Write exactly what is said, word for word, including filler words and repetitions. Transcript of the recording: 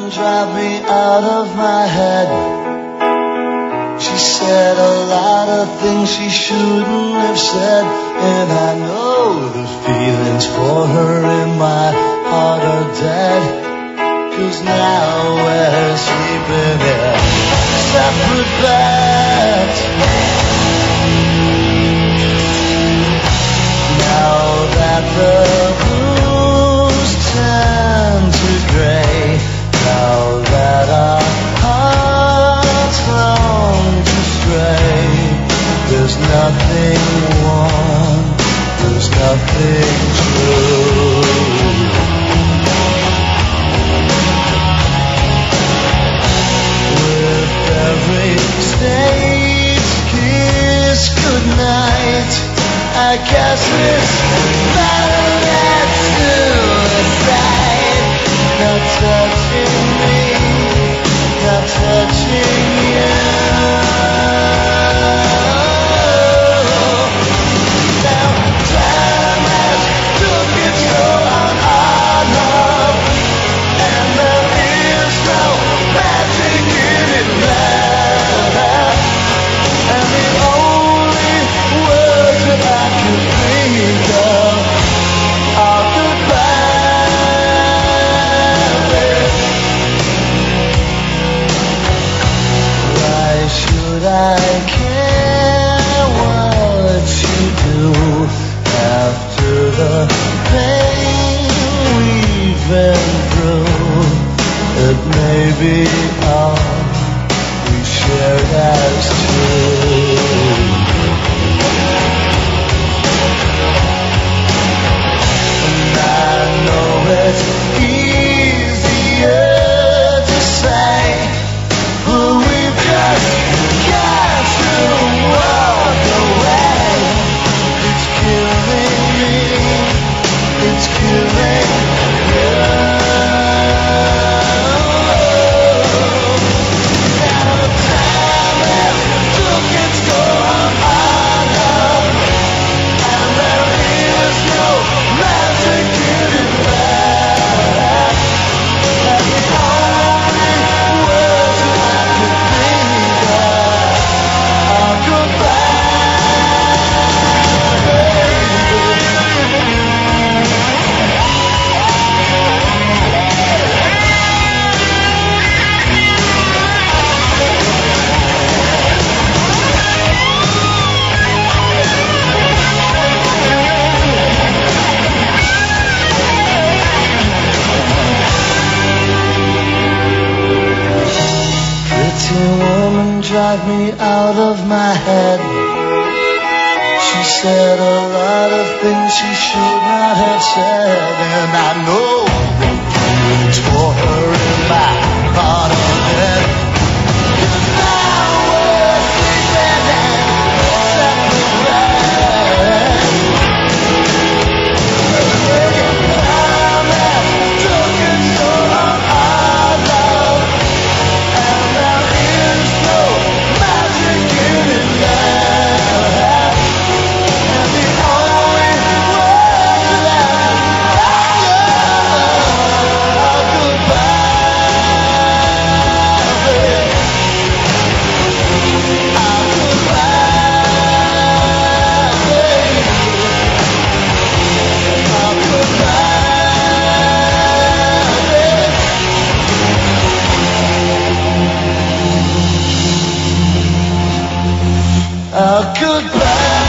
woman drive me out of my head. She said a lot of things she shouldn't have said, and I know the feelings for her in my heart are dead. 'Cause now we're sleeping in separate beds. Now that the blues turn to grey, now that our hearts long to stray, there's nothing warm, there's nothing true. With every state's kiss goodnight, I guess it's better than suicide. Not touching me, not touching you. Now time has took its toll on our love, and there is no magic in it left. And the only words that I can think of are goodbye. Why should I care what you do after the pain we've been through? It may be all we shared as true. And I know it's easier to say, but we've just got to walk away. It's killing me, it's killing you. Now time has took its toll on our love, and there is no magic in it left. And the only words that I can think of are goodbye, baby. Pretty woman drive me out of my head. She said a lot of things she should not have said, and I know the feelings for her in my heart are dead. 'Cause now we're sleeping in separate beds. Time has took its toll on our love, and there is no magic in it left. And the only words that I can are goodbye, baby. Are goodbye, baby. Are goodbye, baby. Are goodbye.